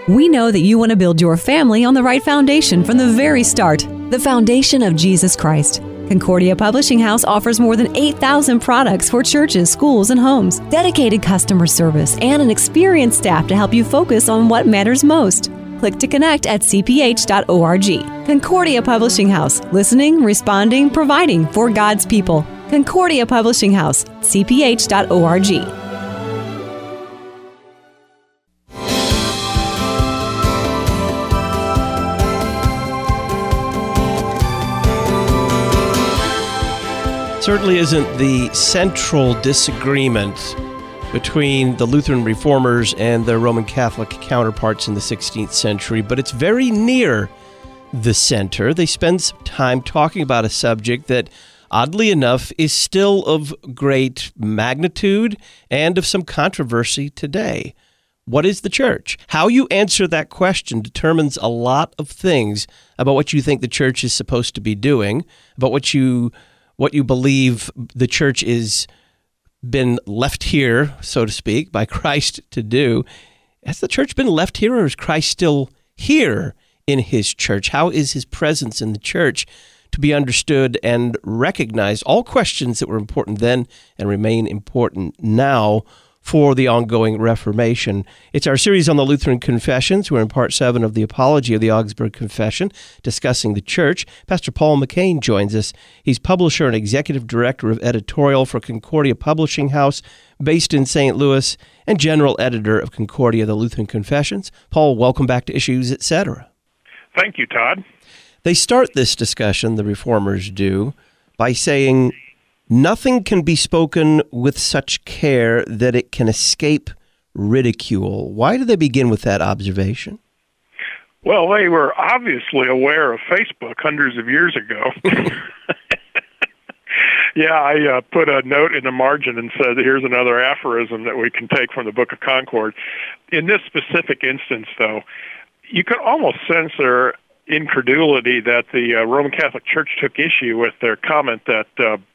We know that you want to build your family on the right foundation from the very start, the foundation of Jesus Christ. Concordia Publishing House offers more than 8,000 products for churches, schools, and homes, dedicated customer service, and an experienced staff to help you focus on what matters most. Click to connect at cph.org. Concordia Publishing House, listening, responding, providing for God's people. Concordia Publishing House, cph.org. Certainly isn't the central disagreement between the Lutheran Reformers and their Roman Catholic counterparts in the 16th century, but it's very near the center. They spend some time talking about a subject that, oddly enough, is still of great magnitude and of some controversy today. What is the church? How you answer that question determines a lot of things about what you think the church is supposed to be doing, about what you believe the church is been left here, so to speak, by Christ to do. Has the church been left here, or is Christ still here in his church? How is his presence in the church to be understood and recognized? All questions that were important then and remain important now for the ongoing Reformation. It's our series on the Lutheran Confessions. We're in part 7 of the Apology of the Augsburg Confession, discussing the church. Pastor Paul McCain joins us. He's publisher and executive director of editorial for Concordia Publishing House, based in St. Louis, and general editor of Concordia, the Lutheran Confessions. Paul, welcome back to Issues, Etc. Thank you, Todd. They start this discussion, the Reformers do, by saying, nothing can be spoken with such care that it can escape ridicule. Why do they begin with that observation? Well, they were obviously aware of Facebook hundreds of years ago. Yeah, I put a note in the margin and said, here's another aphorism that we can take from the Book of Concord. In this specific instance, though, you could almost sense their incredulity that the Roman Catholic Church took issue with their comment that,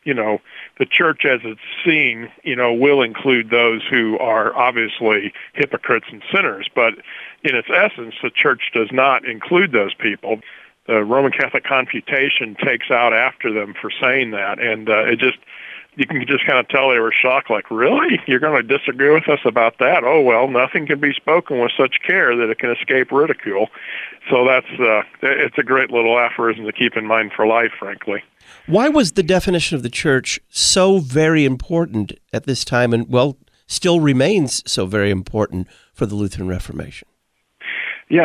the church as it's seen, will include those who are obviously hypocrites and sinners. But in its essence, the church does not include those people. The Roman Catholic Confutation takes out after them for saying that. And you can just kind of tell they were shocked, like, really? You're going to disagree with us about that? Oh, well, nothing can be spoken with such care that it can escape ridicule. So it's a great little aphorism to keep in mind for life, frankly. Why was the definition of the church so very important at this time and, still remains so very important for the Lutheran Reformation? Yeah,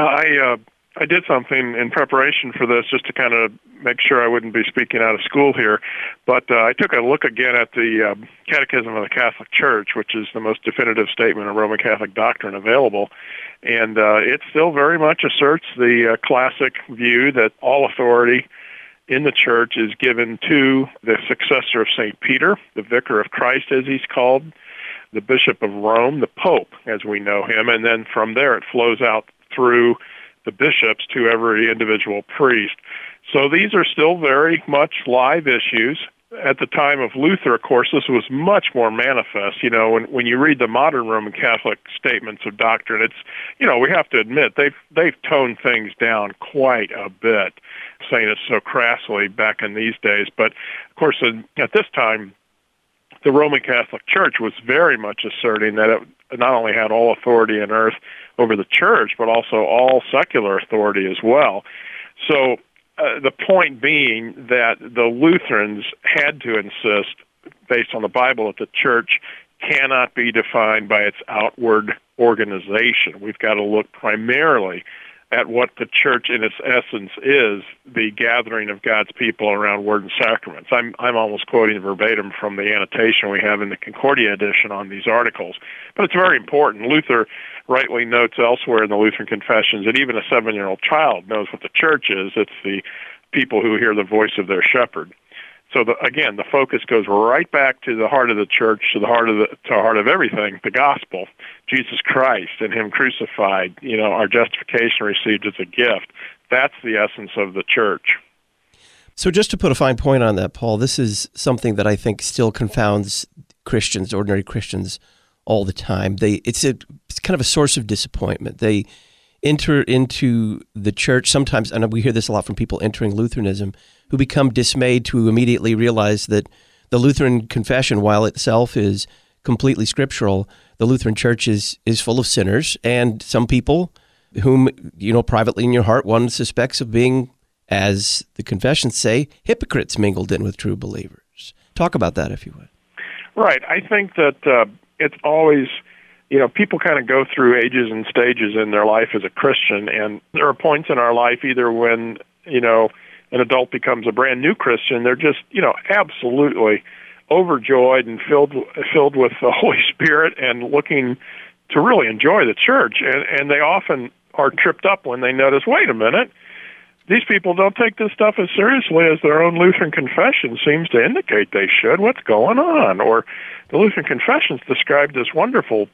I did something in preparation for this just to kind of make sure I wouldn't be speaking out of school here. But I took a look again at the Catechism of the Catholic Church, which is the most definitive statement of Roman Catholic doctrine available. And it still very much asserts the classic view that all authority in the church is given to the successor of St. Peter, the vicar of Christ as he's called, the Bishop of Rome, the Pope as we know him, and then from there it flows out through the bishops to every individual priest. So these are still very much live issues. At the time of Luther, of course, this was much more manifest. When you read the modern Roman Catholic statements of doctrine, it's, we have to admit, they've toned things down quite a bit, saying it so crassly back in these days. But, of course, at this time, the Roman Catholic Church was very much asserting that it not only had all authority on earth over the church, but also all secular authority as well. So the point being that the Lutherans had to insist, based on the Bible, that the church cannot be defined by its outward organization. We've got to look primarily at what the church in its essence is, the gathering of God's people around word and sacraments. I'm almost quoting verbatim from the annotation we have in the Concordia edition on these articles. But it's very important. Luther rightly notes elsewhere in the Lutheran Confessions that even a 7-year-old child knows what the church is. It's the people who hear the voice of their shepherd. So again, the focus goes right back to the heart of the church, to the heart of everything, the gospel, Jesus Christ and him crucified, our justification received as a gift. That's the essence of the church. So just to put a fine point on that, Paul, this is something that I think still confounds Christians, ordinary Christians, all the time. It's kind of a source of disappointment. They enter into the church sometimes, and we hear this a lot from people entering Lutheranism, who become dismayed to immediately realize that the Lutheran confession, while itself is completely scriptural, the Lutheran Church is full of sinners, and some people whom, privately in your heart, one suspects of being, as the confessions say, hypocrites mingled in with true believers. Talk about that, if you would. Right. I think that it's always, people kind of go through ages and stages in their life as a Christian, and there are points in our life either when, an adult becomes a brand new Christian, they're just, absolutely overjoyed and filled with the Holy Spirit and looking to really enjoy the church. And they often are tripped up when they notice, wait a minute, these people don't take this stuff as seriously as their own Lutheran confession seems to indicate they should. What's going on? Or the Lutheran confessions describe this wonderful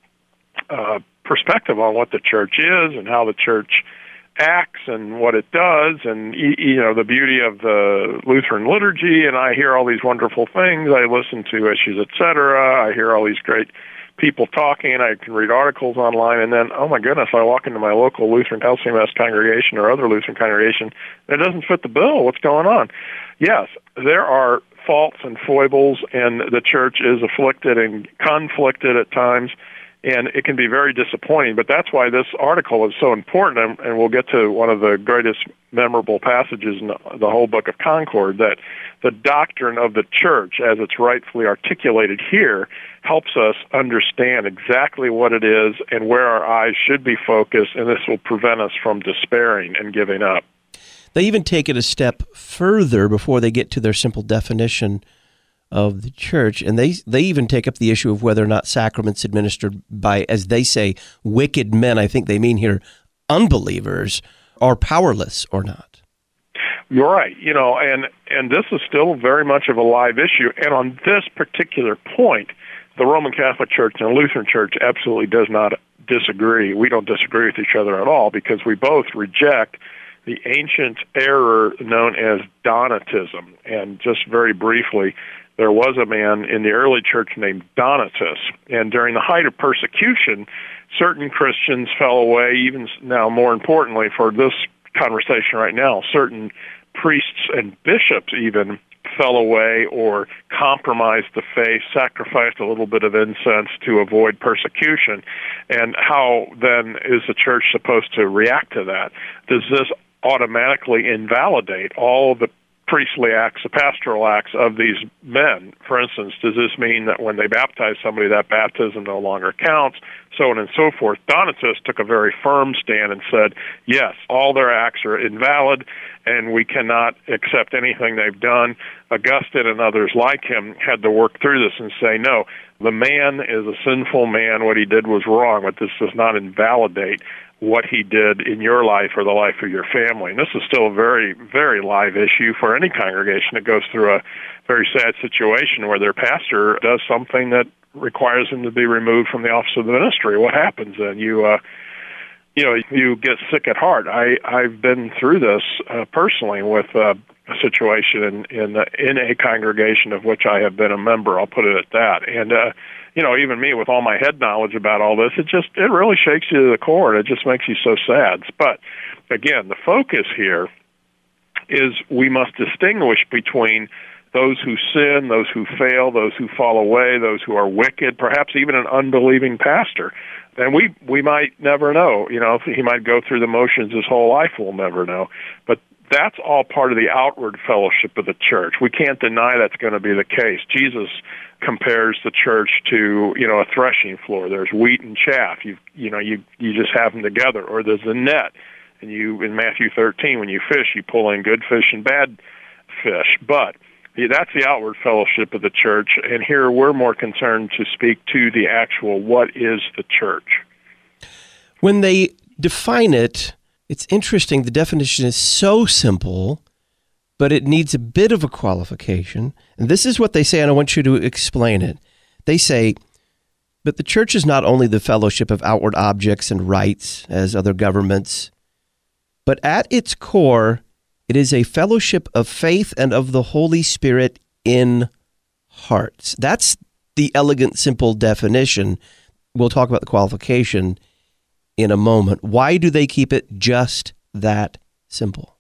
perspective on what the church is and how the church acts and what it does, and the beauty of the Lutheran liturgy. And I hear all these wonderful things. I listen to issues, etc. I hear all these great people talking, and I can read articles online. And then, oh my goodness, I walk into my local Lutheran LCMS congregation or other Lutheran congregation, and it doesn't fit the bill. What's going on? Yes, there are faults and foibles, and the church is afflicted and conflicted at times. And it can be very disappointing, but that's why this article is so important, and we'll get to one of the greatest memorable passages in the whole Book of Concord, that the doctrine of the church, as it's rightfully articulated here, helps us understand exactly what it is and where our eyes should be focused, and this will prevent us from despairing and giving up. They even take it a step further before they get to their simple definition of the church, and they even take up the issue of whether or not sacraments administered by, as they say, wicked men, I think they mean here unbelievers, are powerless or not. You're right, and this is still very much of a live issue, and on this particular point, the Roman Catholic Church and the Lutheran Church absolutely does not disagree. We don't disagree with each other at all, because we both reject the ancient error known as Donatism. And just very briefly, there was a man in the early church named Donatus, and during the height of persecution, certain Christians fell away. Even now, more importantly for this conversation right now, certain priests and bishops even fell away or compromised the faith, sacrificed a little bit of incense to avoid persecution. And how then is the church supposed to react to that? Does this automatically invalidate all of the priestly acts, the pastoral acts of these men? For instance, does this mean that when they baptize somebody, that baptism no longer counts, so on and so forth? Donatus took a very firm stand and said, yes, all their acts are invalid, and we cannot accept anything they've done. Augustine and others like him had to work through this and say, no, the man is a sinful man, what he did was wrong, but this does not invalidate what he did in your life or the life of your family. And this is still a very, very live issue for any congregation that goes through a very sad situation where their pastor does something that requires him to be removed from the office of the ministry. What happens then? You get sick at heart. I've been through this personally with a situation in a congregation of which I have been a member. I'll put it at that. And even me with all my head knowledge about all this, it really shakes you to the core. It just makes you so sad. But again, the focus here is we must distinguish between those who sin, those who fail, those who fall away, those who are wicked, perhaps even an unbelieving pastor. And we might never know. He might go through the motions his whole life, we'll never know. But that's all part of the outward fellowship of the church. We can't deny that's going to be the case. Jesus compares the church to, a threshing floor. There's wheat and chaff. You just have them together. Or there's a net. And in Matthew 13, when you fish, you pull in good fish and bad fish. But that's the outward fellowship of the church. And here we're more concerned to speak to the actual, what is the church? When they define it, it's interesting. The definition is so simple, but it needs a bit of a qualification. And this is what they say, and I want you to explain it. They say, but the church is not only the fellowship of outward objects and rites, as other governments, but at its core, it is a fellowship of faith and of the Holy Spirit in hearts. That's the elegant, simple definition. We'll talk about the qualification in a moment. Why do they keep it just that simple?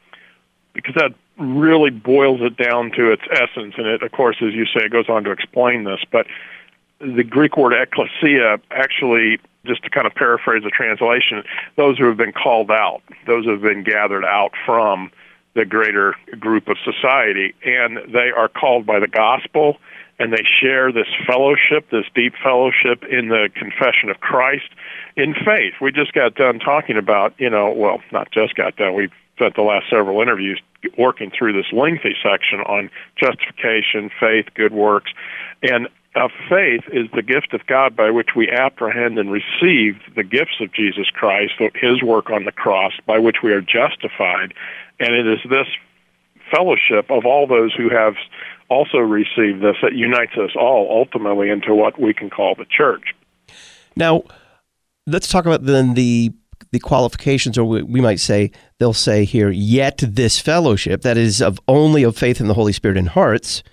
Because that really boils it down to its essence, and it, of course, as you say, it goes on to explain this, but the Greek word ekklesia actually, just to kind of paraphrase the translation, those who have been called out, those who have been gathered out from the greater group of society, and they are called by the gospel, and they share this fellowship, this deep fellowship in the confession of Christ in faith. We just got done talking about, well, not just got done, we've spent the last several interviews working through this lengthy section on justification, faith, good works, and faith is the gift of God by which we apprehend and receive the gifts of Jesus Christ, his work on the cross, by which we are justified. And it is this fellowship of all those who have also received this that unites us all ultimately into what we can call the church. Now, let's talk about then the qualifications, or we might say, they'll say here, yet this fellowship, that is only of faith in the Holy Spirit in hearts,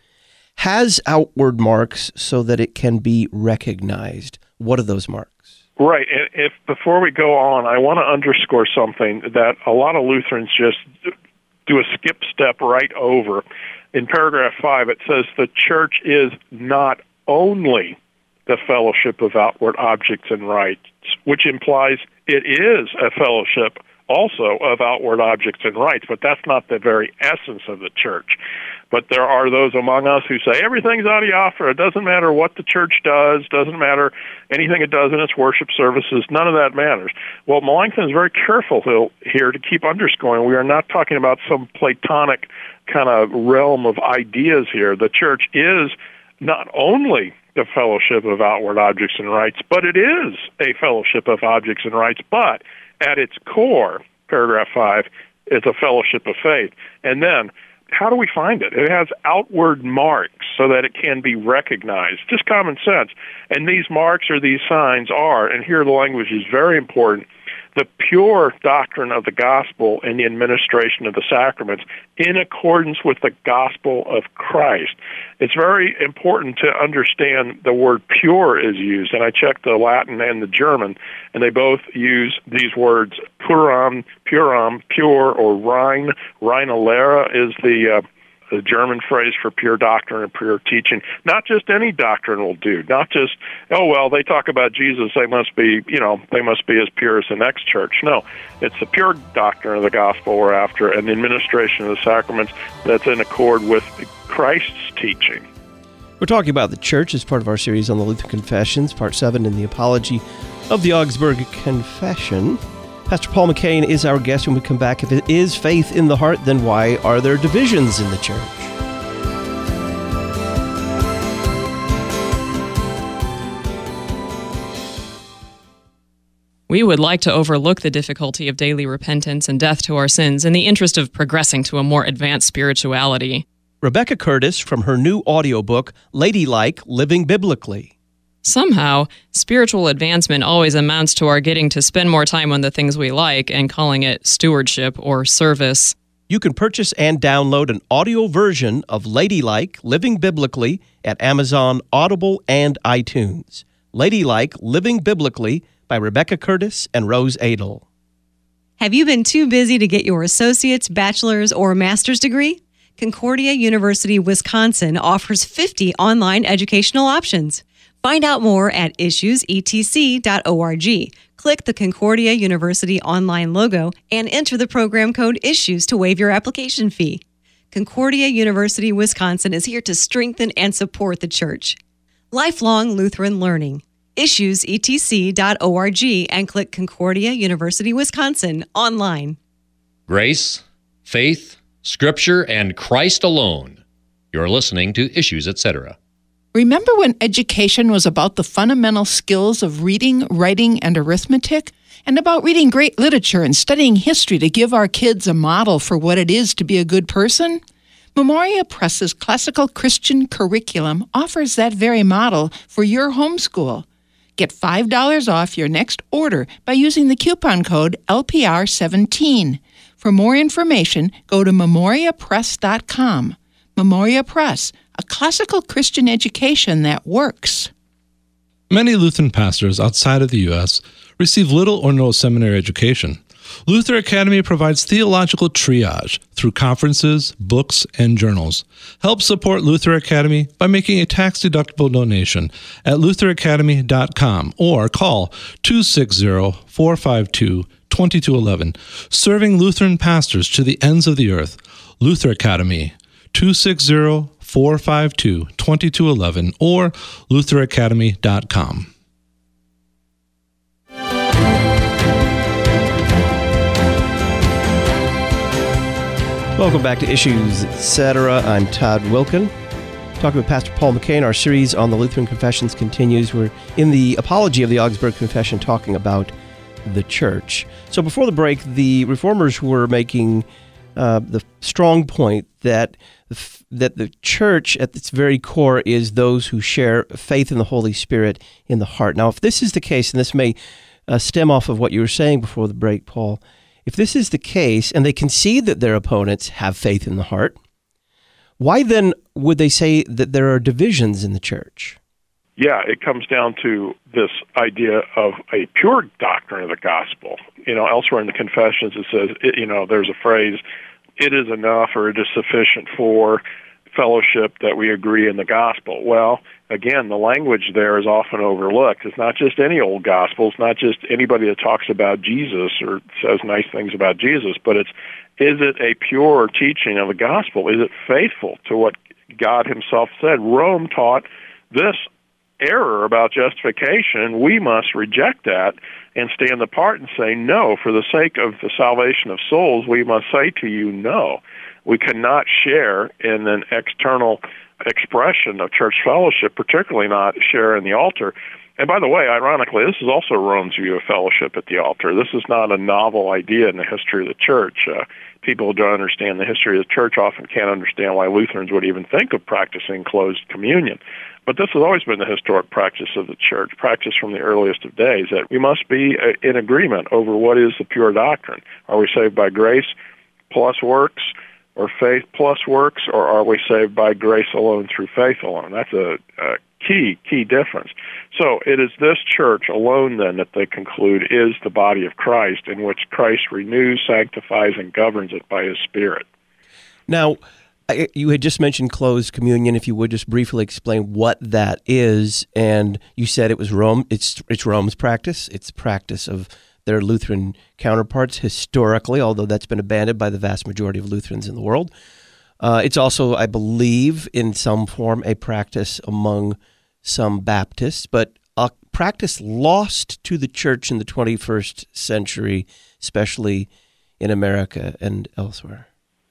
has outward marks so that it can be recognized. What are those marks? Right. And if before we go on, I want to underscore something that a lot of Lutherans just do a skip step right over. In paragraph 5, it says the church is not only the fellowship of outward objects and rites, which implies it is a fellowship also of outward objects and rites, but that's not the very essence of the church. But there are those among us who say everything's adiaphora. It doesn't matter what the church does, doesn't matter anything it does in its worship services, none of that matters. Well, Melanchthon is very careful here to keep underscoring we are not talking about some Platonic kind of realm of ideas here. The church is not only the fellowship of outward objects and rites, but it is a fellowship of objects and rites, but at its core, paragraph 5, is a fellowship of faith. And then, how do we find it? It has outward marks so that it can be recognized. Just common sense. And these marks or these signs are, and here the language is very important, the pure doctrine of the gospel and the administration of the sacraments in accordance with the gospel of Christ. It's very important to understand the word pure is used, and I checked the Latin and the German, and they both use these words puram, pure, or rein. Reinalera is the German phrase for pure doctrine and pure teaching. Not just any doctrine will do. Not just, they talk about Jesus, they must be as pure as the next church. No, it's the pure doctrine of the gospel we're after, and the administration of the sacraments that's in accord with Christ's teaching. We're talking about the church as part of our series on the Lutheran Confessions, Part 7 in the Apology of the Augsburg Confession. Pastor Paul McCain is our guest. When we come back, if it is faith in the heart, then why are there divisions in the church? We would like to overlook the difficulty of daily repentance and death to our sins in the interest of progressing to a more advanced spirituality. Rebecca Curtis from her new audiobook, Ladylike, Living Biblically. Somehow, spiritual advancement always amounts to our getting to spend more time on the things we like and calling it stewardship or service. You can purchase and download an audio version of Ladylike, Living Biblically at Amazon, Audible, and iTunes. Ladylike, Living Biblically by Rebecca Curtis and Rose Adel. Have you been too busy to get your associate's, bachelor's, or master's degree? Concordia University, Wisconsin offers 50 online educational options. Find out more at issuesetc.org. Click the Concordia University online logo and enter the program code ISSUES to waive your application fee. Concordia University, Wisconsin is here to strengthen and support the church. Lifelong Lutheran Learning. issuesetc.org and click Concordia University, Wisconsin online. Grace, faith, Scripture, and Christ alone. You're listening to Issues, Etc. Remember when education was about the fundamental skills of reading, writing, and arithmetic? And about reading great literature and studying history to give our kids a model for what it is to be a good person? Memoria Press's classical Christian curriculum offers that very model for your homeschool. Get $5 off your next order by using the coupon code LPR17. For more information, go to memoriapress.com. Memoria Press, a classical Christian education that works. Many Lutheran pastors outside of the U.S. receive little or no seminary education. Luther Academy provides theological triage through conferences, books, and journals. Help support Luther Academy by making a tax-deductible donation at lutheracademy.com or call 260-452-2211. Serving Lutheran pastors to the ends of the earth. Luther Academy, 260-452-2211 or lutheracademy.com. Welcome back to Issues, Etc. I'm Todd Wilken. Talking with Pastor Paul McCain. Our series on the Lutheran Confessions continues. We're in the Apology of the Augsburg Confession talking about the church. So before the break, the Reformers were making the strong point that the church at its very core is those who share faith in the Holy Spirit in the heart. Now, if this is the case, and this may stem off of what you were saying before the break, Paul, if this is the case, and they concede that their opponents have faith in the heart, why then would they say that there are divisions in the church? Yeah, it comes down to this idea of a pure doctrine of the gospel. Elsewhere in the Confessions it says, there's a phrase, it is enough or it is sufficient for fellowship that we agree in the gospel. Well, again, the language there is often overlooked. It's not just any old gospel. It's not just anybody that talks about Jesus or says nice things about Jesus, but is it a pure teaching of the gospel? Is it faithful to what God himself said? Rome taught this error about justification. We must reject that and stand apart and say no. For the sake of the salvation of souls, we must say to you no. We cannot share in an external expression of church fellowship, particularly not share in the altar. And by the way, ironically, this is also Rome's view of fellowship at the altar. This is not a novel idea in the history of the church. People who don't understand the history of the church often can't understand why Lutherans would even think of practicing closed communion. But this has always been the historic practice of the church, practice from the earliest of days, that we must be in agreement over what is the pure doctrine. Are we saved by grace plus works, or faith plus works, or are we saved by grace alone through faith alone? That's a key difference. So it is this church alone, then, that they conclude is the body of Christ, in which Christ renews, sanctifies, and governs it by his Spirit. Now, you had just mentioned closed communion. If you would just briefly explain what that is, and you said it was Rome. It's Rome's practice. It's the practice of their Lutheran counterparts historically, although that's been abandoned by the vast majority of Lutherans in the world. It's also, I believe, in some form a practice among some Baptists, but a practice lost to the church in the 21st century, especially in America and elsewhere.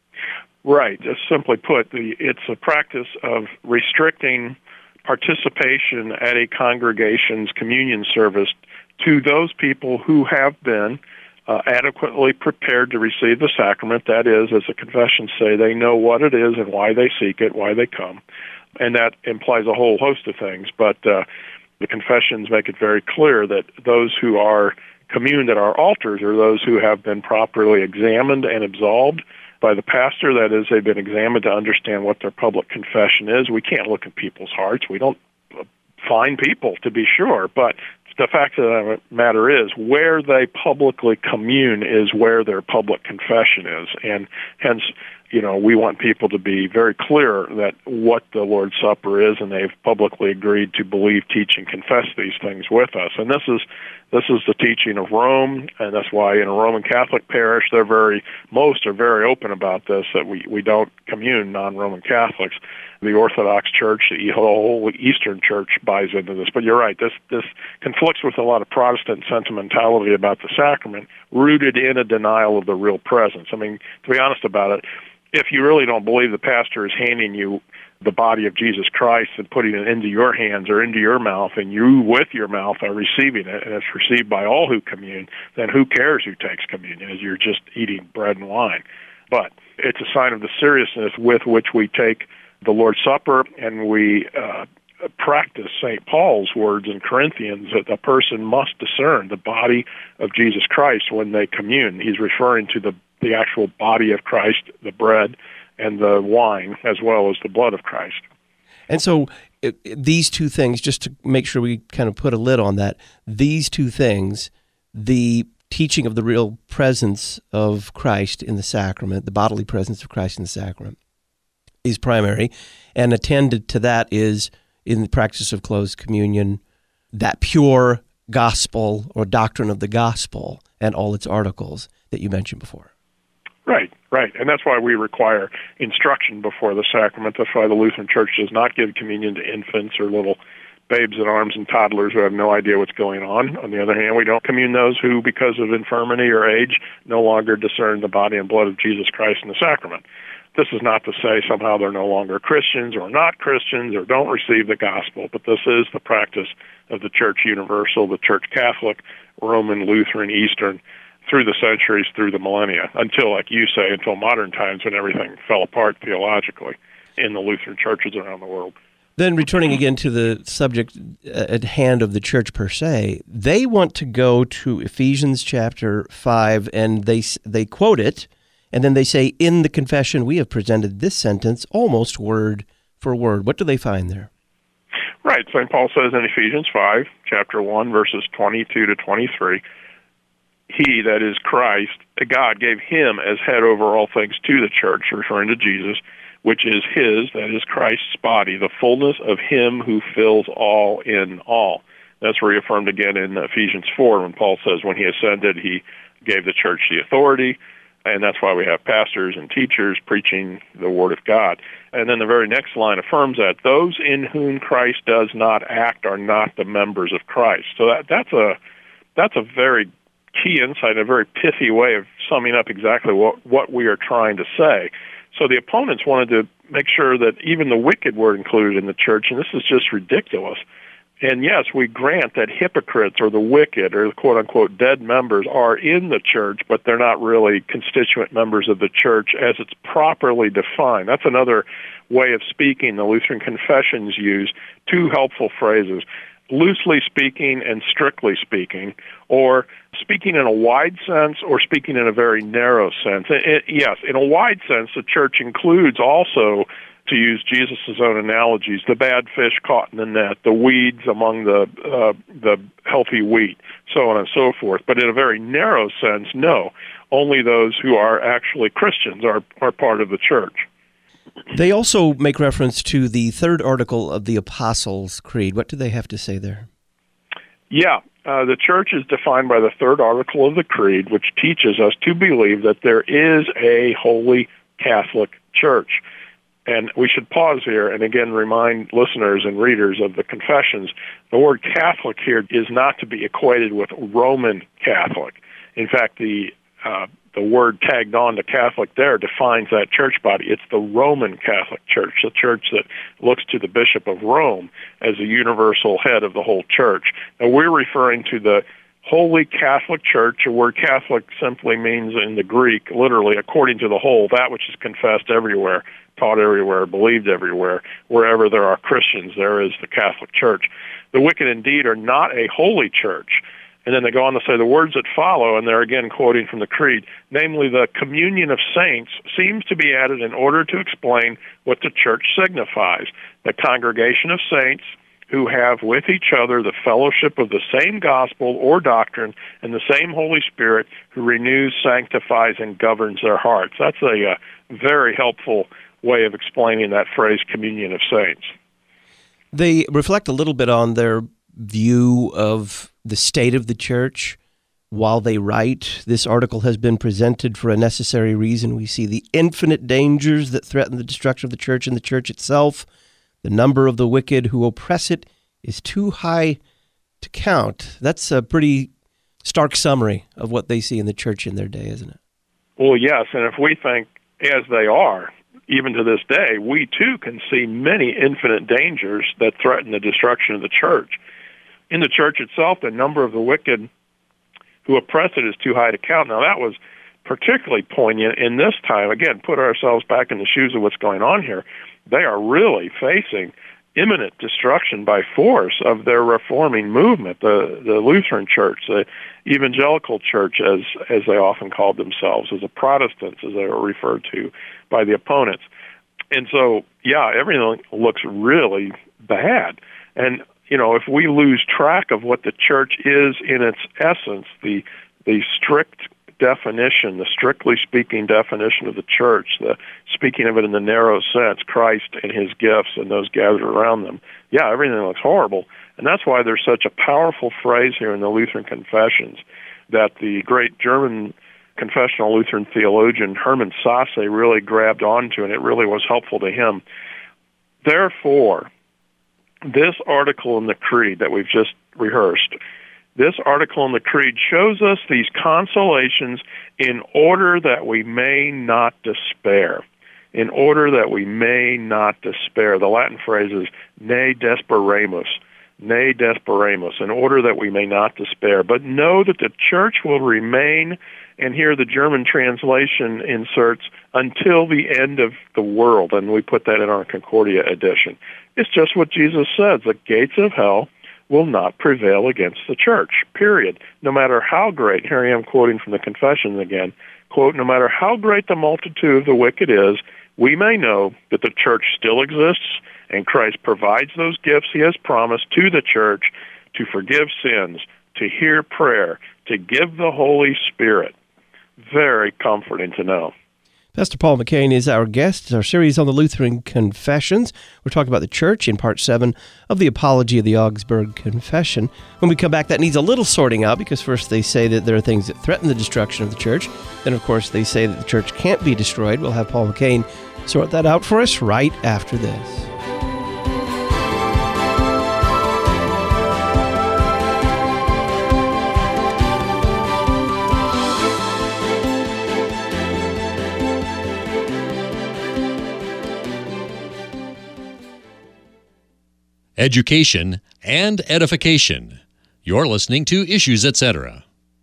Right. Just simply put, it's a practice of restricting participation at a congregation's communion service to those people who have been adequately prepared to receive the sacrament. That is, as the confessions say, they know what it is and why they seek it, why they come. And that implies a whole host of things. But the confessions make it very clear that those who are communed at our altars are those who have been properly examined and absolved by the pastor. That is, they've been examined to understand what their public confession is. We can't look at people's hearts. We don't find people, to be sure, but the fact of the matter is, where they publicly commune is where their public confession is. And hence, we want people to be very clear that what the Lord's Supper is, and they've publicly agreed to believe, teach, and confess these things with us. And this is the teaching of Rome, and that's why in a Roman Catholic parish, most are very open about this, that we don't commune non-Roman Catholics. The Orthodox Church, the whole Eastern Church buys into this. But you're right, this conflicts with a lot of Protestant sentimentality about the sacrament, rooted in a denial of the real presence. I mean, to be honest about it, if you really don't believe the pastor is handing you the body of Jesus Christ and putting it into your hands or into your mouth, and you with your mouth are receiving it, and it's received by all who commune, then who cares who takes communion, as you're just eating bread and wine. But it's a sign of the seriousness with which we take the Lord's Supper, and we practice St. Paul's words in Corinthians that a person must discern the body of Jesus Christ when they commune. He's referring to the actual body of Christ, the bread and the wine, as well as the blood of Christ. And so these two things, just to make sure we kind of put a lid on that, these two things, the teaching of the real presence of Christ in the sacrament, the bodily presence of Christ in the sacrament, is primary, and attended to that is, in the practice of closed communion, that pure gospel or doctrine of the gospel and all its articles that you mentioned before. Right. And that's why we require instruction before the sacrament. That's why the Lutheran Church does not give communion to infants or little babes in arms and toddlers who have no idea what's going on. On the other hand, we don't commune those who, because of infirmity or age, no longer discern the body and blood of Jesus Christ in the sacrament. This is not to say somehow they're no longer Christians or not Christians or don't receive the gospel, but this is the practice of the Church Universal, the Church Catholic, Roman, Lutheran, Eastern, through the centuries, through the millennia, until, like you say, until modern times when everything fell apart theologically in the Lutheran churches around the world. Then returning again to the subject at hand of the church per se, they want to go to Ephesians chapter 5, and they quote it, and then they say, in the confession we have presented this sentence almost word for word. What do they find there? Right. St. Paul says in Ephesians 5, chapter 1, verses 22 to 23, He, that is Christ, God gave him as head over all things to the church, referring to Jesus, which is his, that is Christ's body, the fullness of him who fills all in all. That's reaffirmed again in Ephesians 4 when Paul says when he ascended, he gave the church the authority, and that's why we have pastors and teachers preaching the Word of God. And then the very next line affirms that those in whom Christ does not act are not the members of Christ. So that's a very key insight, a very pithy way of summing up exactly what we are trying to say. So the opponents wanted to make sure that even the wicked were included in the church, and this is just ridiculous. And yes, we grant that hypocrites or the wicked or the quote-unquote dead members are in the church, but they're not really constituent members of the church as it's properly defined. That's another way of speaking the Lutheran confessions use, two helpful phrases, loosely speaking and strictly speaking, or speaking in a wide sense or speaking in a very narrow sense. Yes, in a wide sense, the church includes also, to use Jesus' own analogies, the bad fish caught in the net, the weeds among the healthy wheat, so on and so forth. But in a very narrow sense, no. Only those who are actually Christians are part of the church. They also make reference to the third article of the Apostles' Creed. What do they have to say there? Yeah, the church is defined by the third article of the Creed, which teaches us to believe that there is a holy Catholic Church. And we should pause here and again remind listeners and readers of the confessions, the word Catholic here is not to be equated with Roman Catholic. In fact, the word tagged on to Catholic there defines that church body. It's the Roman Catholic Church, the church that looks to the Bishop of Rome as the universal head of the whole church. Now, we're referring to the Holy Catholic Church. The word Catholic simply means in the Greek, literally, according to the whole, that which is confessed everywhere, taught everywhere, believed everywhere. Wherever there are Christians, there is the Catholic Church. The wicked indeed are not a holy church. And then they go on to say the words that follow, and they're again quoting from the Creed, namely the communion of saints seems to be added in order to explain what the church signifies. The congregation of saints who have with each other the fellowship of the same gospel or doctrine and the same Holy Spirit who renews, sanctifies, and governs their hearts. That's a very helpful way of explaining that phrase, communion of saints. They reflect a little bit on their view of the state of the church while they write. This article has been presented for a necessary reason. We see the infinite dangers that threaten the destruction of the church and the church itself. The number of the wicked who oppress it is too high to count. That's a pretty stark summary of what they see in the church in their day, isn't it? Well, yes, and if we think as they are, even to this day, we too can see many infinite dangers that threaten the destruction of the church. In the church itself, the number of the wicked who oppress it is too high to count. Now, that was particularly poignant in this time. Again, put ourselves back in the shoes of what's going on here. They are really facing imminent destruction by force of their reforming movement, the Lutheran Church, the Evangelical Church, as they often called themselves, as the Protestants, as they were referred to by the opponents. And so, yeah, everything looks really bad. And, if we lose track of what the church is in its essence, the strict definition, the strictly speaking definition of the church, the speaking of it in the narrow sense, Christ and his gifts and those gathered around them, yeah, everything looks horrible. And that's why there's such a powerful phrase here in the Lutheran Confessions that the great German confessional Lutheran theologian Hermann Sasse really grabbed onto, and it really was helpful to him. Therefore, this article in the Creed that we've just rehearsed, this article in the Creed shows us these consolations in order that we may not despair. In order that we may not despair. The Latin phrase is ne desperamus. Ne desperamus, in order that we may not despair. But know that the church will remain, and here the German translation inserts, until the end of the world, and we put that in our Concordia edition. It's just what Jesus says, the gates of hell will not prevail against the church, period. No matter how great, here I am quoting from the Confessions again, quote, no matter how great the multitude of the wicked is, we may know that the church still exists, and Christ provides those gifts he has promised to the church to forgive sins, to hear prayer, to give the Holy Spirit. Very comforting to know. Pastor Paul McCain is our guest. It's our series on the Lutheran Confessions. We're talking about the church in part 7 of the Apology of the Augsburg Confession. When we come back, that needs a little sorting out, because first they say that there are things that threaten the destruction of the church. Then, of course, they say that the church can't be destroyed. We'll have Paul McCain sort that out for us right after this. Education and edification. You're listening to Issues, Etc.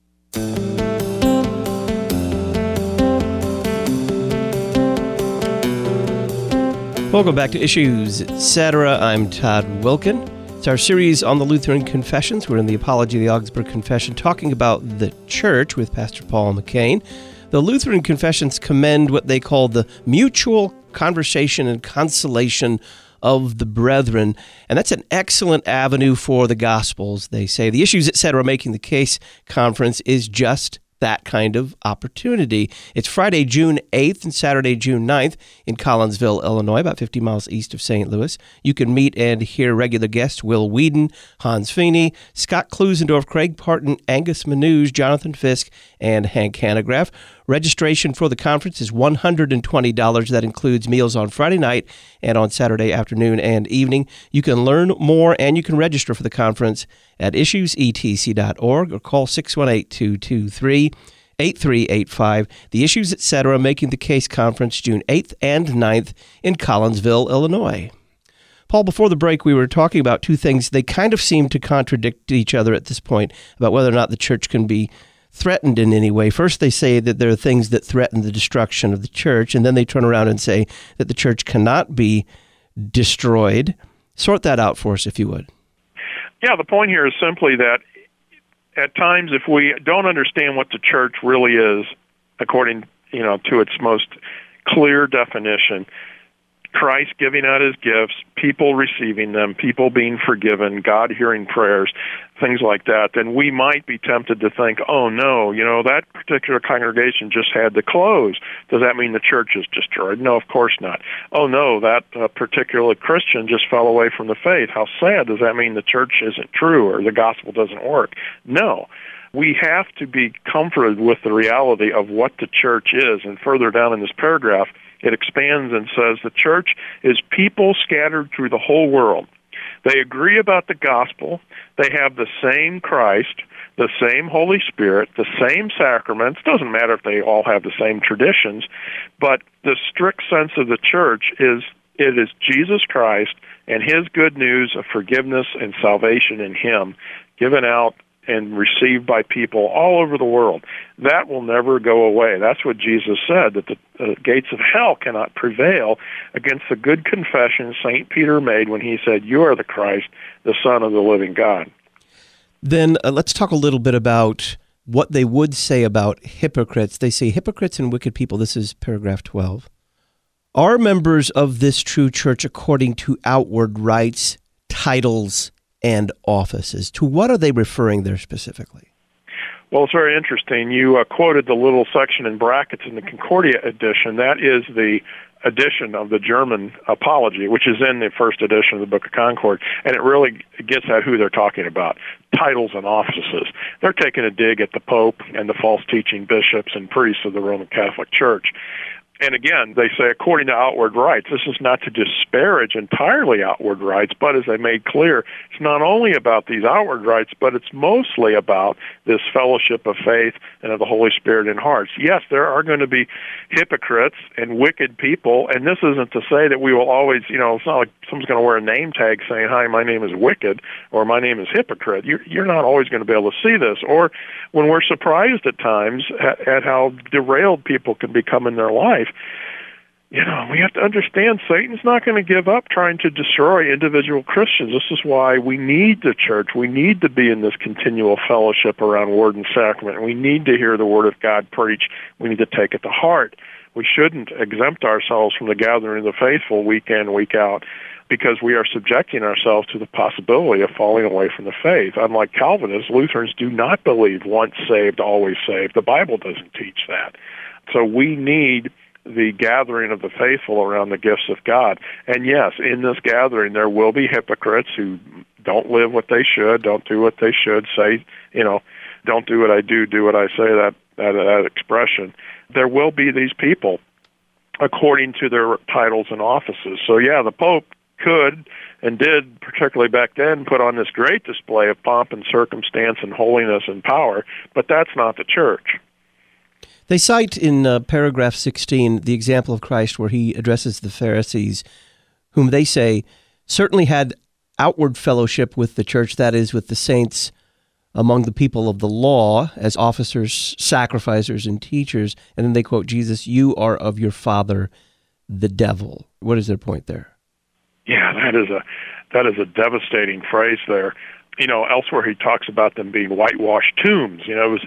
Welcome back to Issues, Etc. I'm Todd Wilkin. It's our series on the Lutheran Confessions. We're in the Apology of the Augsburg Confession, talking about the church with Pastor Paul McCain. The Lutheran Confessions commend what they call the mutual conversation and consolation of the brethren, and that's an excellent avenue for the Gospels, they say. The Issues, Etc. Making the Case conference is just that kind of opportunity. It's Friday, June 8th and Saturday, June 9th in Collinsville, Illinois, about 50 miles east of St. Louis. You can meet and hear regular guests Will Whedon, Hans Feeney, Scott Klusendorf, Craig Parton, Angus Manouge, Jonathan Fisk, and Hank Hanegraaff. Registration for the conference is $120. That includes meals on Friday night and on Saturday afternoon and evening. You can learn more and you can register for the conference at issuesetc.org or call 618-223-8385. The Issues, Etc. Making the Case Conference, June 8th and 9th in Collinsville, Illinois. Paul, before the break, we were talking about two things. They kind of seem to contradict each other at this point about whether or not the church can be threatened in any way. First, they say that there are things that threaten the destruction of the church, and then they turn around and say that the church cannot be destroyed. Sort that out for us, if you would. Yeah, the point here is simply that at times, if we don't understand what the church really is, according to its most clear definition, Christ giving out his gifts, people receiving them, people being forgiven, God hearing prayers, things like that, then we might be tempted to think, oh no, that particular congregation just had to close. Does that mean the church is destroyed? No, of course not. Oh no, that particular Christian just fell away from the faith. How sad. Does that mean the church isn't true or the gospel doesn't work? No. We have to be comforted with the reality of what the church is. And further down in this paragraph, it expands and says the church is people scattered through the whole world. They agree about the gospel. They have the same Christ, the same Holy Spirit, the same sacraments. Doesn't matter if they all have the same traditions, but the strict sense of the church is it is Jesus Christ and his good news of forgiveness and salvation in him given out and received by people all over the world. That will never go away. That's what Jesus said, that the gates of hell cannot prevail against the good confession St. Peter made when he said, you are the Christ, the Son of the living God. Then let's talk a little bit about what they would say about hypocrites. They say hypocrites and wicked people, this is paragraph 12, are members of this true church according to outward rites, titles, and offices. To what are they referring there specifically? Well, it's very interesting. You quoted the little section in brackets in the Concordia edition. That is the edition of the German Apology, which is in the first edition of the Book of Concord, and it really gets at who they're talking about, titles and offices. They're taking a dig at the Pope and the false teaching bishops and priests of the Roman Catholic Church. And again, they say according to outward rites. This is not to disparage entirely outward rites, but as I made clear, it's not only about these outward rites, but it's mostly about this fellowship of faith and of the Holy Spirit in hearts. Yes, there are going to be hypocrites and wicked people, and this isn't to say that we will always, it's not like someone's going to wear a name tag saying, hi, my name is wicked, or my name is hypocrite. You're not always going to be able to see this. Or when we're surprised at times at how derailed people can become in their life, we have to understand Satan's not going to give up trying to destroy individual Christians. This is why we need the church. We need to be in this continual fellowship around Word and Sacrament. We need to hear the Word of God preached. We need to take it to heart. We shouldn't exempt ourselves from the gathering of the faithful week in, week out, because we are subjecting ourselves to the possibility of falling away from the faith. Unlike Calvinists, Lutherans do not believe once saved, always saved. The Bible doesn't teach that. So we need the gathering of the faithful around the gifts of God. And yes, in this gathering there will be hypocrites who don't live what they should, don't do what they should, say, don't do what I do what I say, that expression. There will be these people according to their titles and offices. So yeah, the Pope could and did, particularly back then, put on this great display of pomp and circumstance and holiness and power, but that's not the church. They cite in paragraph 16 the example of Christ where he addresses the Pharisees, whom they say certainly had outward fellowship with the church, that is, with the saints among the people of the law as officers, sacrificers, and teachers. And then they quote Jesus, "You are of your father, the devil." What is their point there? Yeah, that is a devastating phrase there. Elsewhere he talks about them being whitewashed tombs.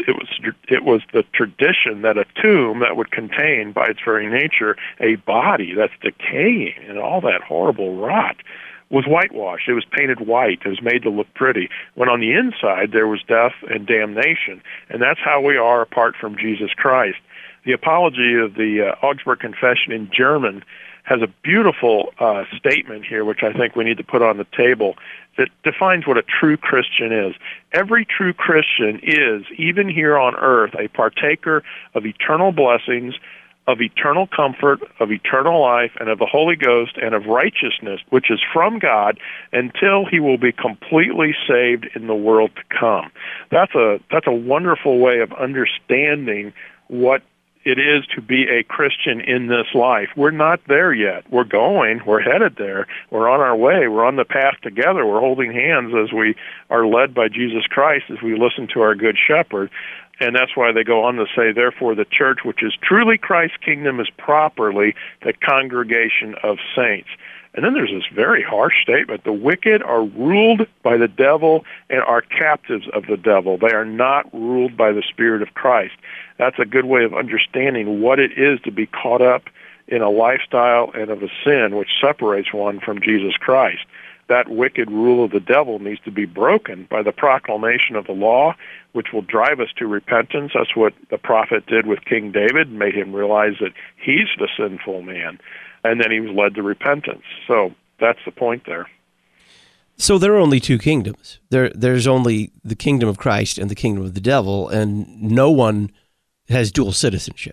It was the tradition that a tomb that would contain, by its very nature, a body that's decaying and all that horrible rot was whitewashed. It was painted white. It was made to look pretty. When on the inside there was death and damnation, and that's how we are apart from Jesus Christ. The Apology of the Augsburg Confession in German has a beautiful statement here, which I think we need to put on the table, that defines what a true Christian is. Every true Christian is, even here on earth, a partaker of eternal blessings, of eternal comfort, of eternal life, and of the Holy Ghost, and of righteousness, which is from God, until he will be completely saved in the world to come. That's a wonderful way of understanding what it is to be a Christian in this life. We're not there yet. We're going. We're headed there. We're on our way. We're on the path together. We're holding hands as we are led by Jesus Christ, as we listen to our Good Shepherd. And that's why they go on to say, therefore, the church, which is truly Christ's kingdom, is properly the congregation of saints. And then there's this very harsh statement. The wicked are ruled by the devil and are captives of the devil. They are not ruled by the Spirit of Christ. That's a good way of understanding what it is to be caught up in a lifestyle and of a sin which separates one from Jesus Christ. That wicked rule of the devil needs to be broken by the proclamation of the law, which will drive us to repentance. That's what the prophet did with King David, made him realize that he's the sinful man. And then he was led to repentance. So that's the point there. So there are only two kingdoms. There's only the kingdom of Christ and the kingdom of the devil, and no one has dual citizenship.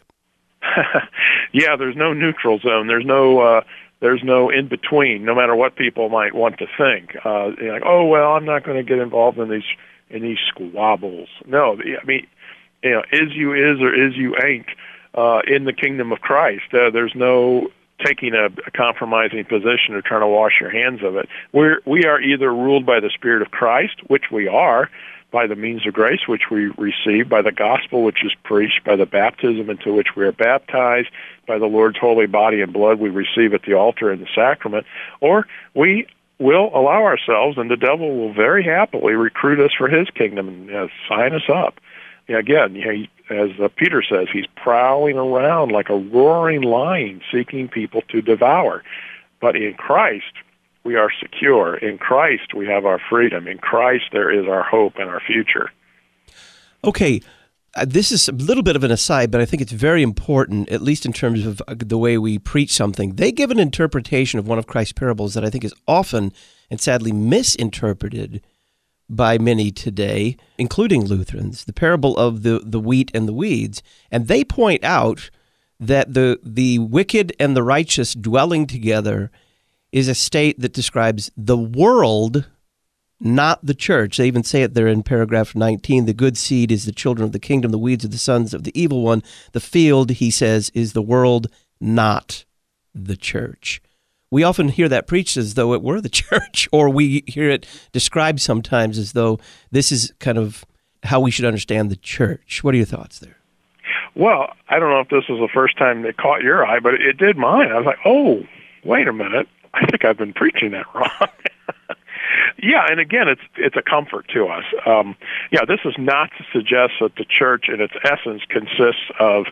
Yeah, there's no neutral zone. There's no in between. No matter what people might want to think, like, oh well, I'm not going to get involved in these squabbles. No, I mean, is you is or is you ain't in the kingdom of Christ. There's no taking a compromising position or trying to wash your hands of it. We are either ruled by the Spirit of Christ, which we are, by the means of grace which we receive, by the gospel which is preached, by the baptism into which we are baptized, by the Lord's holy body and blood we receive at the altar in the sacrament, or we will allow ourselves, and the devil will very happily recruit us for his kingdom and sign us up. Again, as Peter says, he's prowling around like a roaring lion seeking people to devour. But in Christ, we are secure. In Christ, we have our freedom. In Christ, there is our hope and our future. Okay, this is a little bit of an aside, but I think it's very important, at least in terms of the way we preach something. They give an interpretation of one of Christ's parables that I think is often and sadly misinterpreted by many today, including Lutherans, the parable of the wheat and the weeds. And they point out that the wicked and the righteous dwelling together is a state that describes the world, not the church. They even say it there in paragraph 19. The good seed is the children of the kingdom. The weeds are the sons of the evil one. The field, he says, is the world, not the church. We often hear that preached as though it were the church, or we hear it described sometimes as though this is kind of how we should understand the church. What are your thoughts there? Well, I don't know if this was the first time it caught your eye, but it did mine. I was like, oh, wait a minute. I think I've been preaching that wrong. Yeah, and again, it's a comfort to us. This is not to suggest that the church in its essence consists of,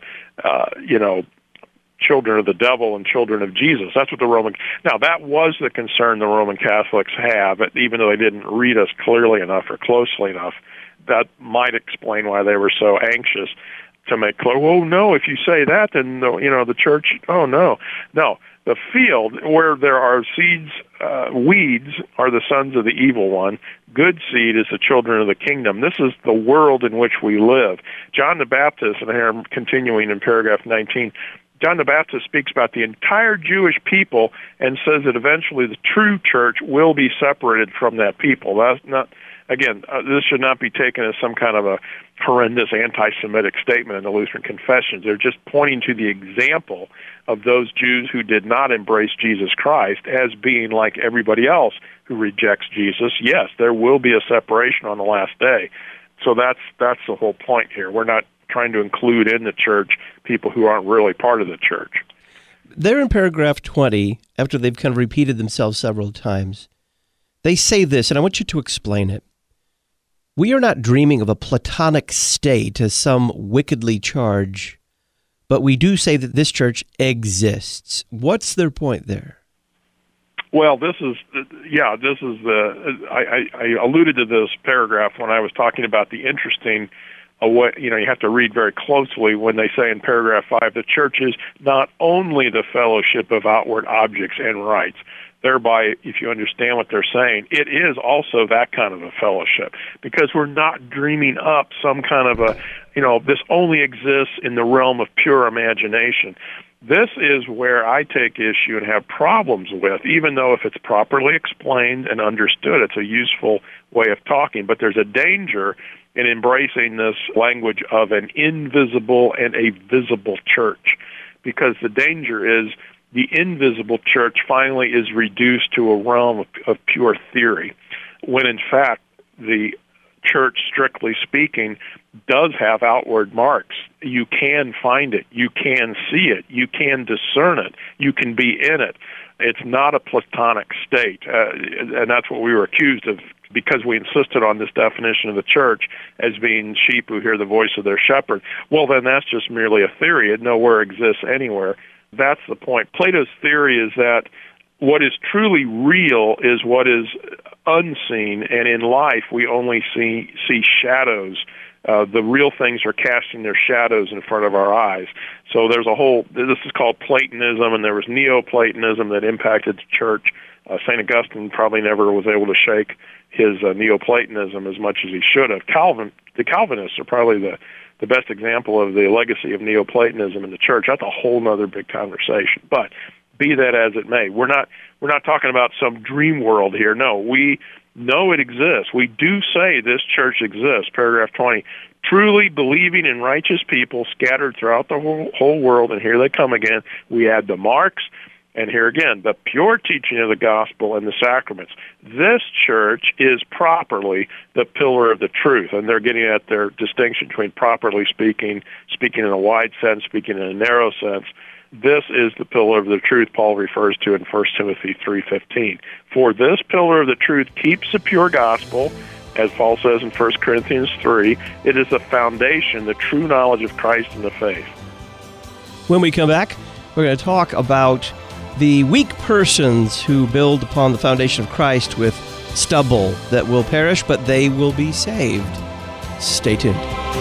children of the devil and children of Jesus. That's what now that was the concern the Roman Catholics have, even though they didn't read us clearly enough or closely enough. That might explain why they were so anxious to make clear, oh, no, if you say that, then, the church, oh, no. No, the field where there are seeds, weeds are the sons of the evil one. Good seed is the children of the kingdom. This is the world in which we live. John the Baptist, and here I'm continuing in paragraph 19, John the Baptist speaks about the entire Jewish people and says that eventually the true church will be separated from that people. That's not, again, this should not be taken as some kind of a horrendous anti-Semitic statement in the Lutheran Confessions. They're just pointing to the example of those Jews who did not embrace Jesus Christ as being like everybody else who rejects Jesus. Yes, there will be a separation on the last day. So that's the whole point here. We're not trying to include in the church people who aren't really part of the church. There in paragraph 20, after they've kind of repeated themselves several times, they say this, and I want you to explain it. We are not dreaming of a Platonic state as some wickedly charge, but we do say that this church exists. What's their point there? Well, I alluded to this paragraph when I was talking about the interesting you have to read very closely when they say in paragraph 5, the church is not only the fellowship of outward objects and rites. Thereby, if you understand what they're saying, it is also that kind of a fellowship, because we're not dreaming up some kind of this only exists in the realm of pure imagination. This is where I take issue and have problems with, even though if it's properly explained and understood, it's a useful way of talking. But there's a danger in embracing this language of an invisible and a visible church, because the danger is the invisible church finally is reduced to a realm of pure theory, when in fact the church, strictly speaking, does have outward marks. You can find it. You can see it. You can discern it. You can be in it. It's not a Platonic state, and that's what we were accused of, because we insisted on this definition of the church as being sheep who hear the voice of their shepherd. Well, then that's just merely a theory. It nowhere exists anywhere. That's the point. Plato's theory is that what is truly real is what is unseen, and in life we only see shadows. The real things are casting their shadows in front of our eyes. So this is called Platonism, and there was Neoplatonism that impacted the church. St. Augustine probably never was able to shake his Neoplatonism as much as he should have. The Calvinists are probably the best example of the legacy of Neoplatonism in the church. That's a whole other big conversation. But be that as it may, we're not talking about some dream world here. No, we know it exists. We do say this church exists. Paragraph 20, truly believing in righteous people scattered throughout the whole world, and here they come again. We add the marks, and here again, the pure teaching of the gospel and the sacraments. This church is properly the pillar of the truth, and they're getting at their distinction between properly speaking in a wide sense, speaking in a narrow sense. This is the pillar of the truth Paul refers to in 1 Timothy 3:15. For this pillar of the truth keeps the pure gospel, as Paul says in 1 Corinthians 3, it is the foundation, the true knowledge of Christ and the faith. When we come back, we're going to talk about the weak persons who build upon the foundation of Christ with stubble that will perish, but they will be saved. Stay tuned.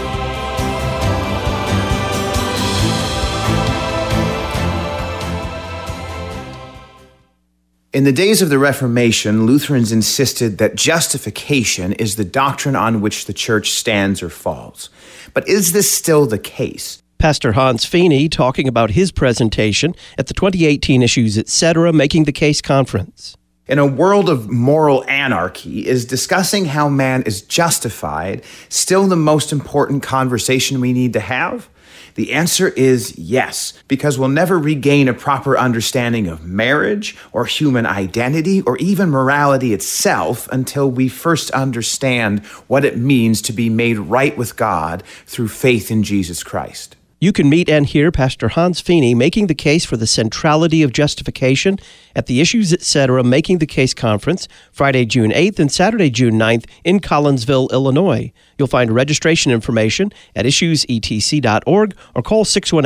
In the days of the Reformation, Lutherans insisted that justification is the doctrine on which the church stands or falls. But is this still the case? Pastor Hans Feeney talking about his presentation at the 2018 Issues Etc. Making the Case Conference. In a world of moral anarchy, is discussing how man is justified still the most important conversation we need to have? The answer is yes, because we'll never regain a proper understanding of marriage or human identity or even morality itself until we first understand what it means to be made right with God through faith in Jesus Christ. You can meet and hear Pastor Hans Feeney making the case for the centrality of justification at the Issues Etc. Making the Case Conference, Friday, June 8th and Saturday, June 9th in Collinsville, Illinois. You'll find registration information at issuesetc.org or call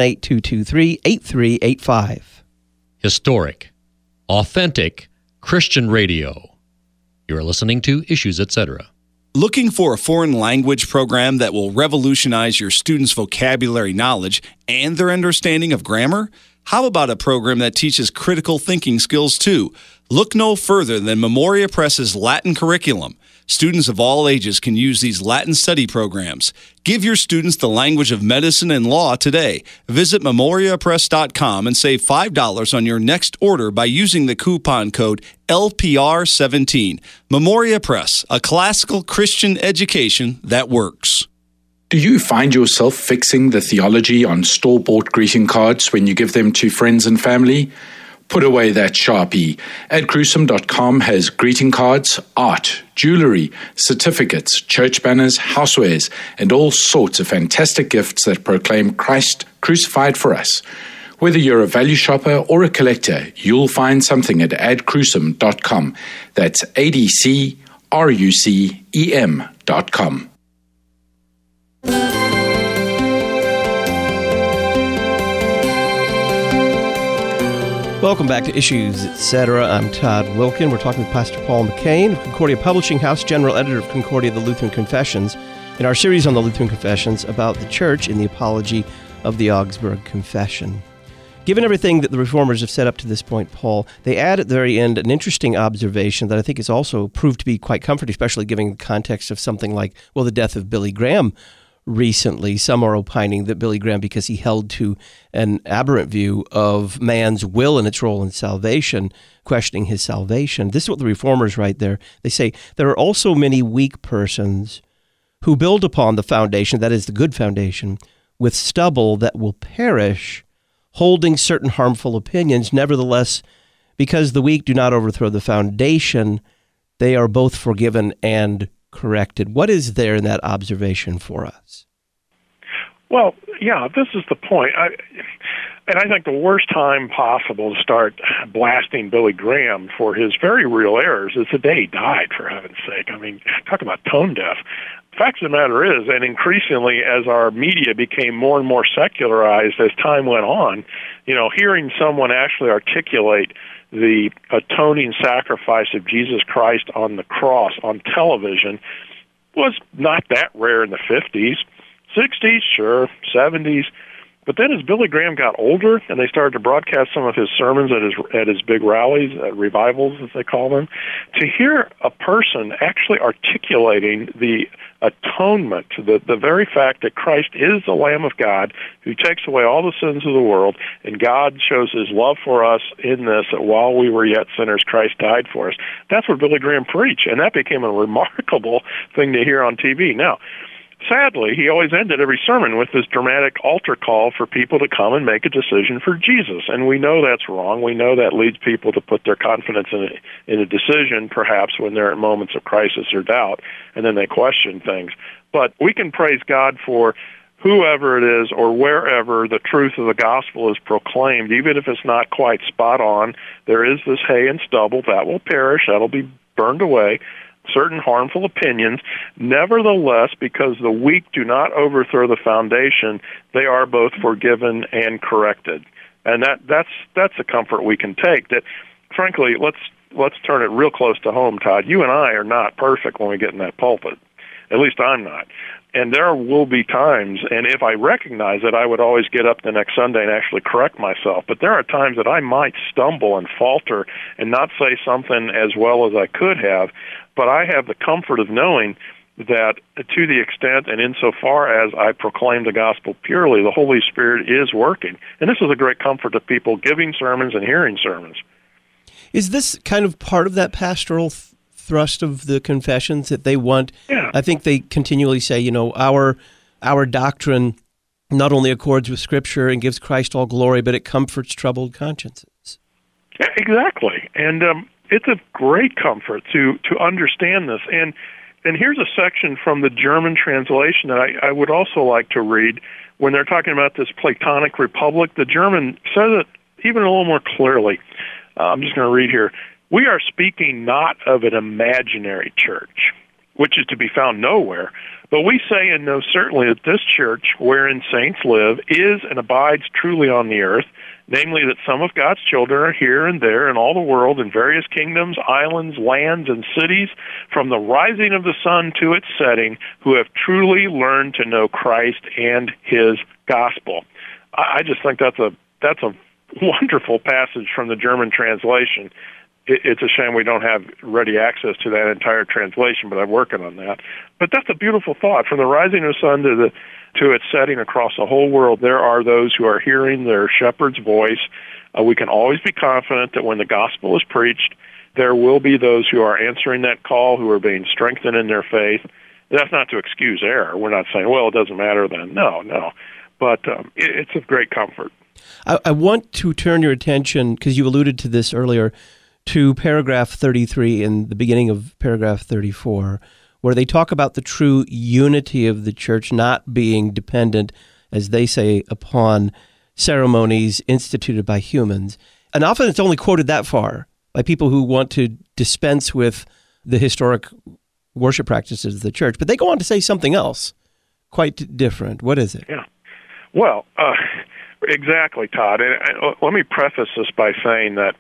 618-223-8385. Historic, authentic Christian radio. You're listening to Issues Etc. Looking for a foreign language program that will revolutionize your students' vocabulary knowledge and their understanding of grammar? How about a program that teaches critical thinking skills too? Look no further than Memoria Press's Latin curriculum. Students of all ages can use these Latin study programs. Give your students the language of medicine and law today. Visit memoriapress.com and save $5 on your next order by using the coupon code LPR17. Memoria Press, a classical Christian education that works. Do you find yourself fixing the theology on store-bought greeting cards when you give them to friends and family? Put away that Sharpie. AdCruesome.com has greeting cards, art, jewelry, certificates, church banners, housewares, and all sorts of fantastic gifts that proclaim Christ crucified for us. Whether you're a value shopper or a collector, you'll find something at AdCruesome.com. That's AdCrucem.com. Welcome back to Issues Etc. I'm Todd Wilkin. We're talking with Pastor Paul McCain of Concordia Publishing House, General Editor of Concordia, the Lutheran Confessions, in our series on the Lutheran Confessions about the Church in the Apology of the Augsburg Confession. Given everything that the Reformers have said up to this point, Paul, they add at the very end an interesting observation that I think has also proved to be quite comforting, especially given the context of something like, well, the death of Billy Graham recently. Some are opining that Billy Graham, because he held to an aberrant view of man's will and its role in salvation, questioning his salvation. This is what the Reformers write there. They say, there are also many weak persons who build upon the foundation, that is the good foundation, with stubble that will perish, holding certain harmful opinions. Nevertheless, because the weak do not overthrow the foundation, they are both forgiven and corrected. What is there in that observation for us? Well, yeah, this is the point. I think the worst time possible to start blasting Billy Graham for his very real errors is the day he died, for heaven's sake. I mean, talk about tone deaf. The fact of the matter is, and increasingly as our media became more and more secularized as time went on, hearing someone actually articulate the atoning sacrifice of Jesus Christ on the cross on television was not that rare in the 50s, 60s, sure, 70s. But then as Billy Graham got older and they started to broadcast some of his sermons at his big rallies, revivals as they call them, to hear a person actually articulating the atonement, the very fact that Christ is the Lamb of God who takes away all the sins of the world, and God shows his love for us in this, that while we were yet sinners, Christ died for us. That's what Billy Graham preached, and that became a remarkable thing to hear on TV. Now, sadly, he always ended every sermon with this dramatic altar call for people to come and make a decision for Jesus. And we know that's wrong. We know that leads people to put their confidence in a decision, perhaps when they're at moments of crisis or doubt, and then they question things. But we can praise God for whoever it is or wherever the truth of the gospel is proclaimed, even if it's not quite spot on. There is this hay and stubble that will perish, that'll be burned away. certain harmful opinions. Nevertheless, because the weak do not overthrow the foundation, they are both forgiven and corrected. And that's a comfort we can take. That, frankly, let's turn it real close to home, Todd. You and I are not perfect when we get in that pulpit. At least I'm not. And there will be times, and if I recognize it, I would always get up the next Sunday and actually correct myself. But there are times that I might stumble and falter and not say something as well as I could have. But I have the comfort of knowing that to the extent and insofar as I proclaim the gospel purely, the Holy Spirit is working. And this is a great comfort to people giving sermons and hearing sermons. Is this kind of part of that pastoral thrust of the confessions that they want? Yeah. I think they continually say, our doctrine not only accords with Scripture and gives Christ all glory, but it comforts troubled consciences. Yeah, exactly. And it's a great comfort to understand this. And here's a section from the German translation that I would also like to read. When they're talking about this Platonic Republic, the German says it even a little more clearly. I'm just going to read here. We are speaking not of an imaginary church, which is to be found nowhere, but we say and know certainly that this church, wherein saints live, is and abides truly on the earth, namely that some of God's children are here and there in all the world in various kingdoms, islands, lands, and cities, from the rising of the sun to its setting, who have truly learned to know Christ and His gospel. I just think that's a wonderful passage from the German translation. It's a shame we don't have ready access to that entire translation, but I'm working on that. But that's a beautiful thought. From the rising of the sun to its setting across the whole world, there are those who are hearing their shepherd's voice. We can always be confident that when the gospel is preached, there will be those who are answering that call, who are being strengthened in their faith. That's not to excuse error. We're not saying, well, it doesn't matter then. No. But it's of great comfort. I want to turn your attention, because you alluded to this earlier, to paragraph 33 and the beginning of paragraph 34, where they talk about the true unity of the church not being dependent, as they say, upon ceremonies instituted by humans. And often it's only quoted that far by people who want to dispense with the historic worship practices of the church. But they go on to say something else quite different. What is it? Yeah. Well, exactly, Todd. And let me preface this by saying that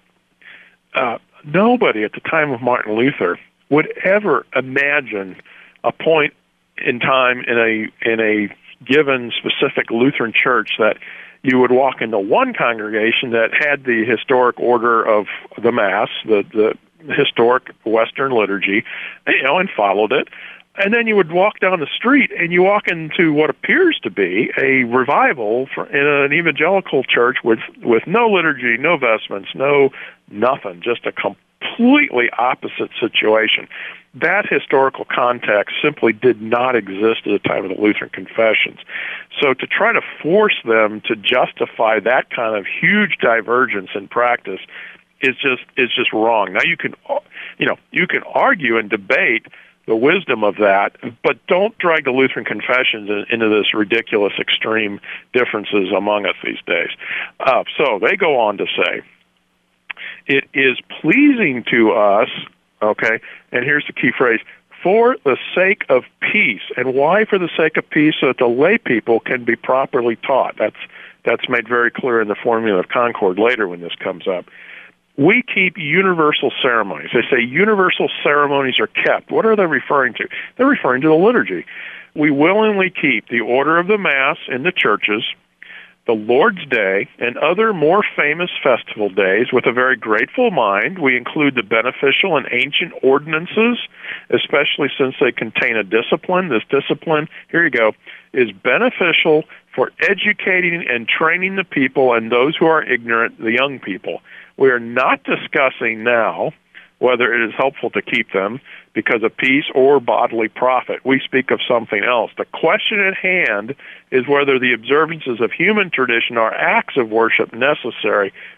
nobody at the time of Martin Luther would ever imagine a point in time in a given specific Lutheran church that you would walk into one congregation that had the historic order of the Mass, the historic Western liturgy, and followed it. And then you would walk down the street and you walk into what appears to be a revival in an evangelical church with no liturgy, no vestments, no nothing, just a completely opposite situation. That historical context simply did not exist at the time of the Lutheran confessions. So to try to force them to justify that kind of huge divergence in practice is just wrong. Now you can argue and debate the wisdom of that, but don't drag the Lutheran confessions into this ridiculous extreme differences among us these days. So they go on to say, it is pleasing to us, okay, and here's the key phrase, for the sake of peace. And why for the sake of peace? So that the lay people can be properly taught. That's made very clear in the Formula of Concord later when this comes up. We keep universal ceremonies. They say universal ceremonies are kept. What are they referring to? They're referring to the liturgy. We willingly keep the order of the Mass in the churches, the Lord's Day, and other more famous festival days with a very grateful mind. We include the beneficial and ancient ordinances, especially since they contain a discipline. This discipline, here you go, is beneficial for educating and training the people and those who are ignorant, the young people. We are not discussing now whether it is helpful to keep them because of peace or bodily profit. We speak of something else. The question at hand is whether the observances of human tradition are acts of worship necessary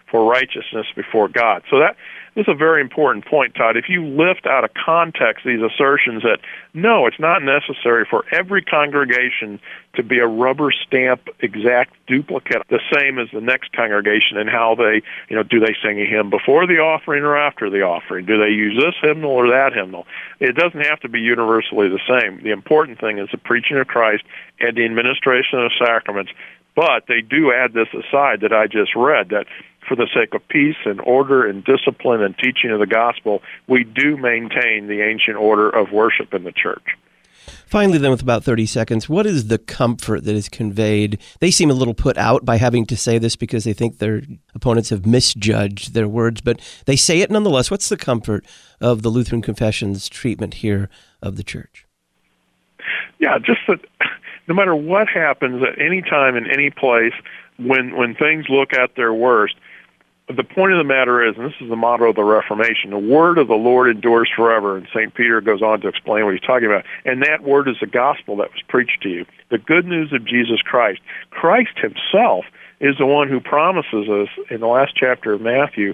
for righteousness before God. So that is a very important point, Todd. If you lift out of context these assertions that, no, it's not necessary for every congregation to be a rubber stamp exact duplicate, the same as the next congregation, and how they, do they sing a hymn before the offering or after the offering? Do they use this hymnal or that hymnal? It doesn't have to be universally the same. The important thing is the preaching of Christ and the administration of sacraments. But they do add this aside that I just read, that for the sake of peace and order and discipline and teaching of the gospel, we do maintain the ancient order of worship in the church. Finally, then, with about 30 seconds, what is the comfort that is conveyed? They seem a little put out by having to say this because they think their opponents have misjudged their words, but they say it nonetheless. What's the comfort of the Lutheran Confession's treatment here of the church? Yeah, just that no matter what happens at any time in any place, when things look at their worst, the point of the matter is, and this is the motto of the Reformation, the word of the Lord endures forever, and St. Peter goes on to explain what he's talking about, and that word is the gospel that was preached to you, the good news of Jesus Christ. Christ himself is the one who promises us in the last chapter of Matthew,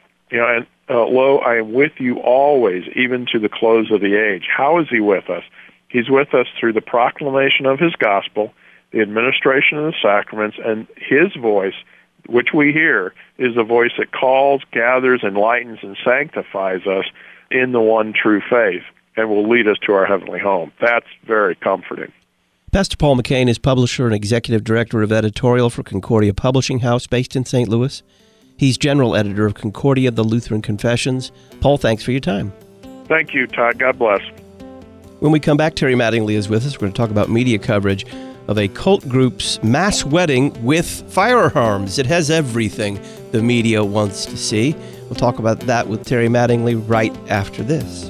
lo, I am with you always, even to the close of the age. How is he with us? He's with us through the proclamation of his gospel, the administration of the sacraments, and his voice, which we hear, is the voice that calls, gathers, enlightens, and sanctifies us in the one true faith and will lead us to our heavenly home. That's very comforting. Pastor Paul McCain is publisher and executive director of editorial for Concordia Publishing House based in St. Louis. He's general editor of Concordia, the Lutheran Confessions. Paul, thanks for your time. Thank you, Todd. God bless. When we come back, Terry Mattingly is with us. We're going to talk about media coverage of a cult group's mass wedding with firearms. It has everything the media wants to see. We'll talk about that with Terry Mattingly right after this.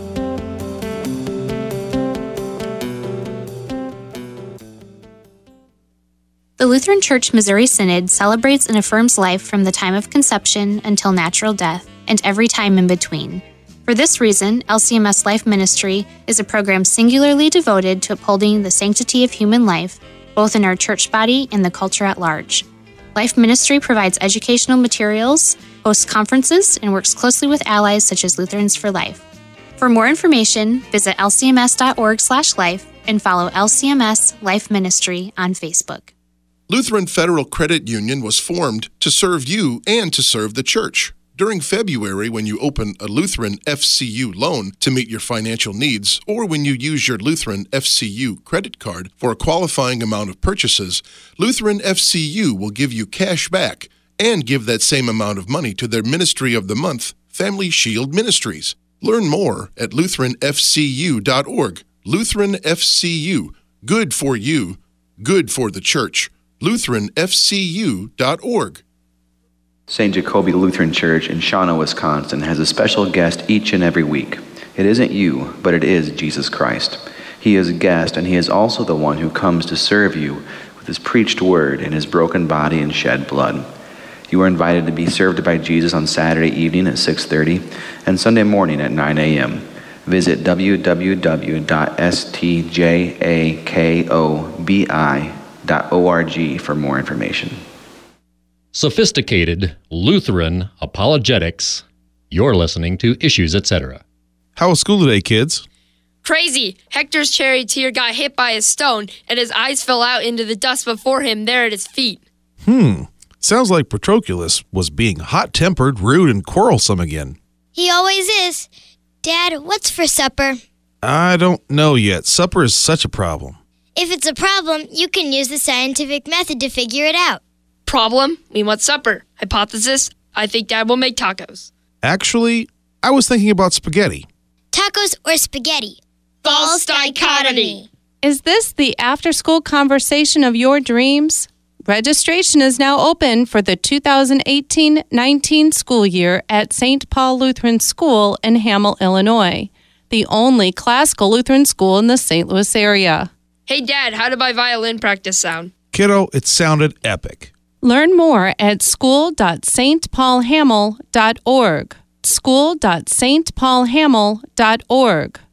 The Lutheran Church Missouri Synod celebrates and affirms life from the time of conception until natural death and every time in between. For this reason, LCMS Life Ministry is a program singularly devoted to upholding the sanctity of human life, both in our church body and the culture at large. Life Ministry provides educational materials, hosts conferences, and works closely with allies such as Lutherans for Life. For more information, visit lcms.org/life and follow LCMS Life Ministry on Facebook. Lutheran Federal Credit Union was formed to serve you and to serve the church. During February, when you open a Lutheran FCU loan to meet your financial needs, or when you use your Lutheran FCU credit card for a qualifying amount of purchases, Lutheran FCU will give you cash back and give that same amount of money to their Ministry of the Month, Family Shield Ministries. Learn more at LutheranFCU.org. Lutheran FCU. Good for you. Good for the church. LutheranFCU.org. St. Jacoby Lutheran Church in Shawano, Wisconsin has a special guest each and every week. It isn't you, but it is Jesus Christ. He is a guest, and he is also the one who comes to serve you with his preached word and his broken body and shed blood. You are invited to be served by Jesus on Saturday evening at 6:30 and Sunday morning at 9 a.m. Visit www.stjakobi.org for more information. Sophisticated Lutheran apologetics. You're listening to Issues, Etc. How was school today, kids? Crazy! Hector's charioteer got hit by a stone, and his eyes fell out into the dust before him there at his feet. Sounds like Patroclus was being hot-tempered, rude, and quarrelsome again. He always is. Dad, what's for supper? I don't know yet. Supper is such a problem. If it's a problem, you can use the scientific method to figure it out. Problem? We want supper. Hypothesis? I think Dad will make tacos. Actually, I was thinking about spaghetti. Tacos or spaghetti? False dichotomy. Is this the after-school conversation of your dreams? Registration is now open for the 2018-19 school year at St. Paul Lutheran School in Hamel, Illinois, the only classical Lutheran school in the St. Louis area. Hey, Dad, how did my violin practice sound? Kiddo, it sounded epic. Learn more at school.stpaulhamel.org. school.stpaulhamel.org.